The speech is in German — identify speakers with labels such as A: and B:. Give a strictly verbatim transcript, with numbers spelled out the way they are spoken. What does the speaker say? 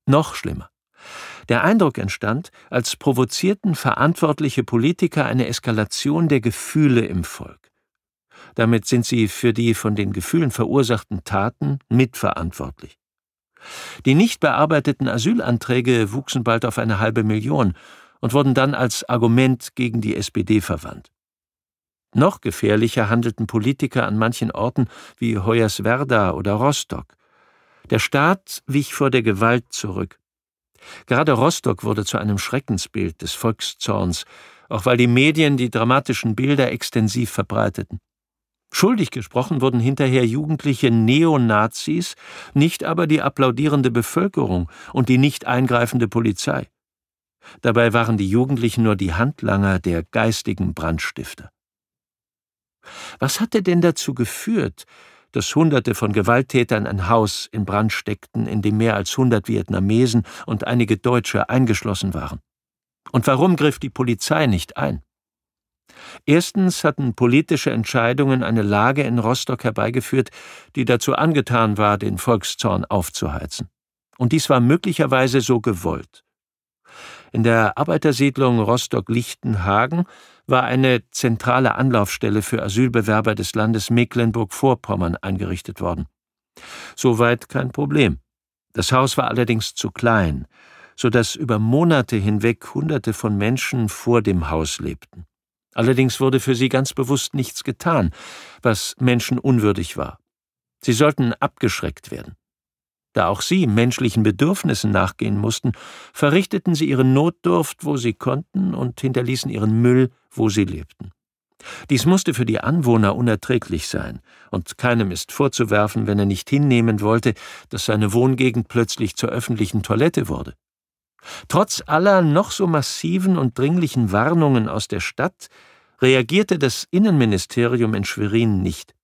A: Noch schlimmer. Der Eindruck entstand, als provozierten verantwortliche Politiker eine Eskalation der Gefühle im Volk. Damit sind sie für die von den Gefühlen verursachten Taten mitverantwortlich. Die nicht bearbeiteten Asylanträge wuchsen bald auf eine halbe Million und wurden dann als Argument gegen die S P D verwandt. Noch gefährlicher handelten Politiker an manchen Orten wie Hoyerswerda oder Rostock. Der Staat wich vor der Gewalt zurück. Gerade Rostock wurde zu einem Schreckensbild des Volkszorns, auch weil die Medien die dramatischen Bilder extensiv verbreiteten. Schuldig gesprochen wurden hinterher jugendliche Neonazis, nicht aber die applaudierende Bevölkerung und die nicht eingreifende Polizei. Dabei waren die Jugendlichen nur die Handlanger der geistigen Brandstifter. Was hatte denn dazu geführt, dass Hunderte von Gewalttätern ein Haus in Brand steckten, in dem mehr als hundert Vietnamesen und einige Deutsche eingeschlossen waren? Und warum griff die Polizei nicht ein? Erstens hatten politische Entscheidungen eine Lage in Rostock herbeigeführt, die dazu angetan war, den Volkszorn aufzuheizen. Und dies war möglicherweise so gewollt. In der Arbeitersiedlung Rostock-Lichtenhagen war eine zentrale Anlaufstelle für Asylbewerber des Landes Mecklenburg-Vorpommern eingerichtet worden. Soweit kein Problem. Das Haus war allerdings zu klein, sodass über Monate hinweg Hunderte von Menschen vor dem Haus lebten. Allerdings wurde für sie ganz bewusst nichts getan, was menschenunwürdig war. Sie sollten abgeschreckt werden. Da auch sie menschlichen Bedürfnissen nachgehen mussten, verrichteten sie ihre Notdurft, wo sie konnten, und hinterließen ihren Müll, wo sie lebten. Dies musste für die Anwohner unerträglich sein, und keinem ist vorzuwerfen, wenn er nicht hinnehmen wollte, dass seine Wohngegend plötzlich zur öffentlichen Toilette wurde. Trotz aller noch so massiven und dringlichen Warnungen aus der Stadt reagierte das Innenministerium in Schwerin nicht.